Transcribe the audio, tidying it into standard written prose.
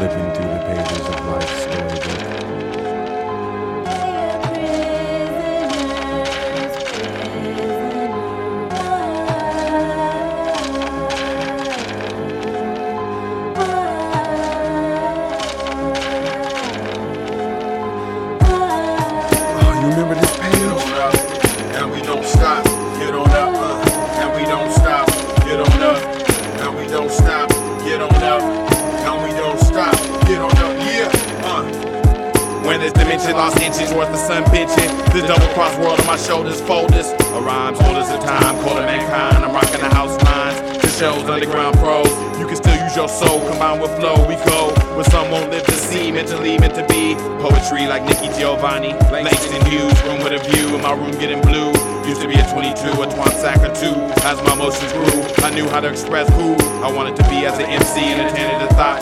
flipping through the pages of life's storybook. Oh, you remember this page? Get on up, and we don't stop. Get on up, and we don't stop. Get on up, and we don't stop. Get on up, and we don't stop. Get on up, yeah, When this dimension lost inches towards the sun pinching, this double cross world on my shoulders folders. A rhymes old as the time, calling mankind. I'm rocking the house lines. This show's underground pros. You can still use your soul, combined with flow. We go where some won't live to see, mentally meant to be. Poetry like Nikki Giovanni, Langston Hughes. Room with a view, in my room getting blue. Used to be a 22, a twat sack or two. As my emotions grew, I knew how to express who I wanted to be as an MC and a tangent of thought.